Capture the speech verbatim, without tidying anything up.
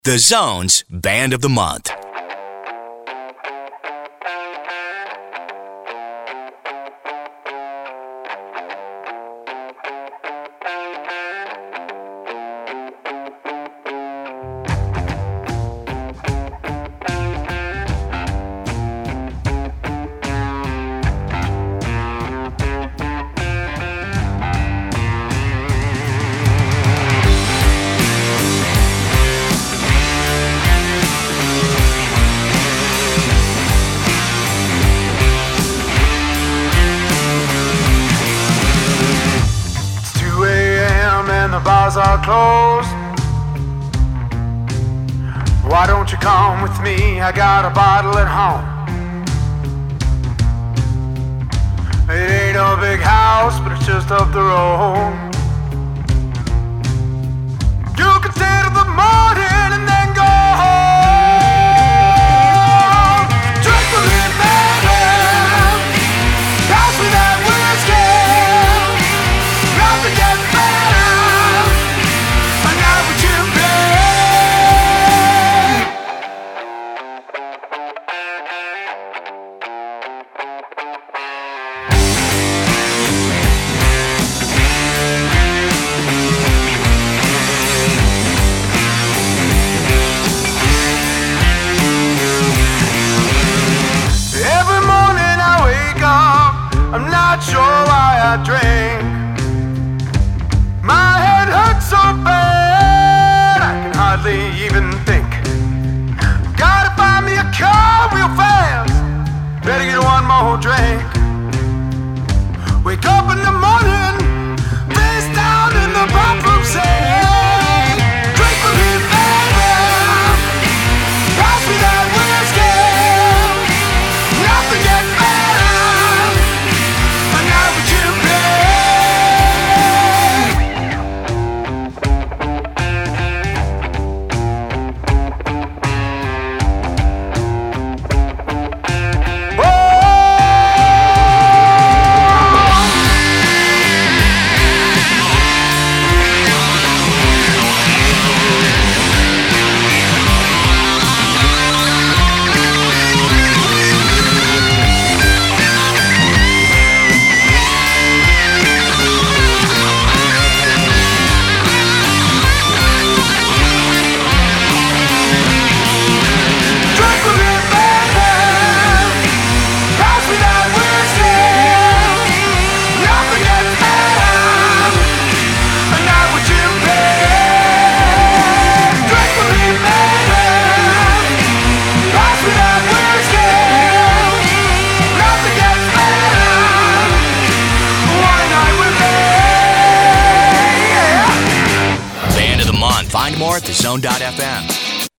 The Zone's Band of the Month. Bars are closed. Why don't you come with me? I got a bottle at home. It ain't a big house, but it's just up the road. You can stay till the morning and then go home. Drink with me, baby. Pass me that whiskey. Nothing gets better. I'm not sure why I drink. My head hurts so bad I can hardly even think. Gotta find me a car real fast. Better get one more drink. Wake up in the morning, face down in the bathroom, say, drink with me, baby. Pass me that whiskey. Nothing gets better. Find more at the zone dot f m.